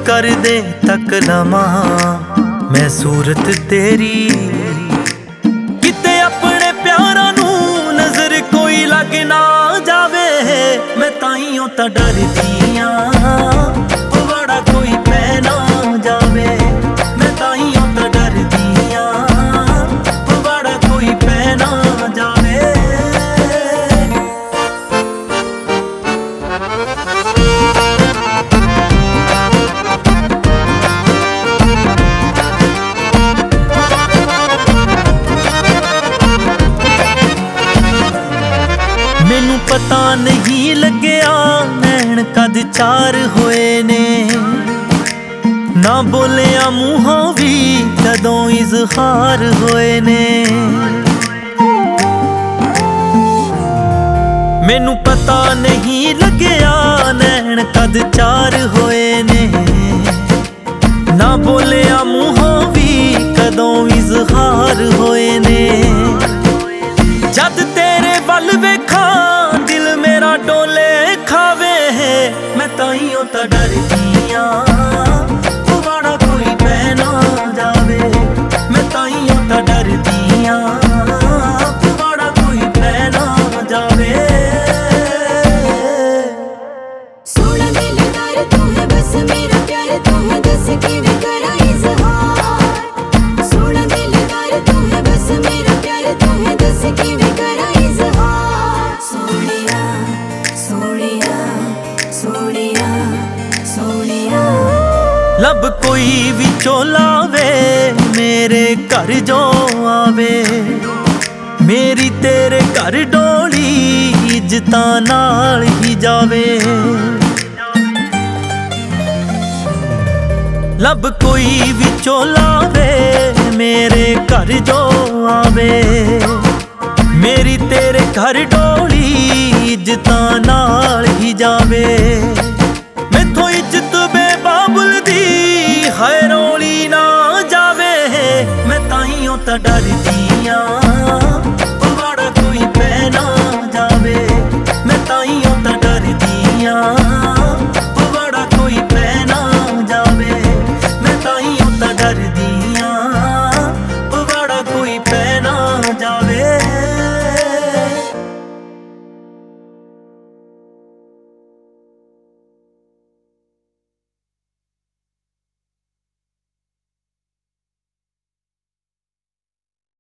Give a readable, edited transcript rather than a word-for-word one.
कर दे तक लमा मैं सूरत तेरी किते अपने प्यारा नू नजर कोई लग ना जावे मैं ताइयों तां डरदी आं बड़ा कोई पै ना जावे मैं ताइयों तां डरदी आं बड़ा कोई पै ना जावे। मैनू पता नहीं लग्या नैन कद चार होए ने ना बोलिया मूहों भी कदों इजहार होए ने। मैनू पता नहीं लग्या नैन कद चार होए ने ना बोलिया मूहों भी कदों इजहार होए ने। जद तेरे वल वेखा दिल मेरा डोले खावे मैं ताइयों तां डरदी आं बड़ा कोई पै ना जावे मैं ताइयों तां डरदी आं बड़ा कोई पै ना जावे। सोना दिलदार तू है बस मेरा प्यार तू है दस किवें करा इजहार। सोना दिलदार तू है बस मेरा प्यार तू है दस किवें करा इजहार। सोनिया सोनिया सोनिया सोनिया लब कोई विचों लावे मेरे घर जो आवे मेरी तेरे घर डोली इज्जतां नाल ही जावे। लब कोई विचों लावे मेरे घर जो आवे मेरी तेरे घर डोली इज्जतां नाल ही जावे। मैथों इज्जत बेबाबुल दी है रोली ना जावे मैं ताइयों तां डरदी आं